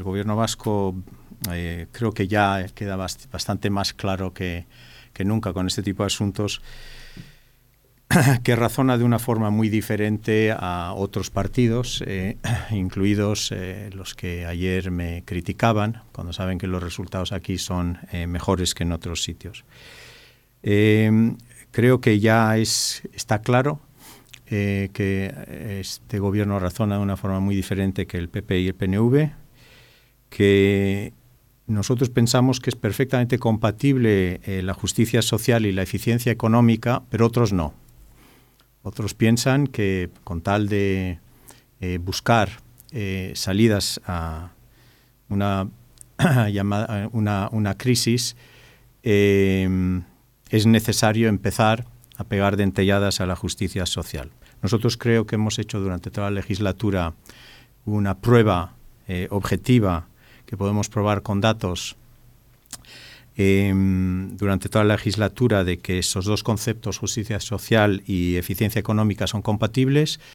el gobierno vasco creo que ya queda bastante más claro que nunca con este tipo de asuntos, que razona de una forma muy diferente a otros partidos, incluidos los que ayer me criticaban, cuando saben que los resultados aquí son mejores que en otros sitios. Creo que ya está claro que este gobierno razona de una forma muy diferente que el PP y el PNV, que nosotros pensamos que es perfectamente compatible la justicia social y la eficiencia económica, pero otros no. Otros piensan que con tal de buscar salidas a una crisis, es necesario empezar a pegar dentelladas a la justicia social. Nosotros creo que hemos hecho durante toda la legislatura una prueba objetiva que podemos probar con datos durante toda la legislatura de que esos dos conceptos, justicia social y eficiencia económica, son compatibles.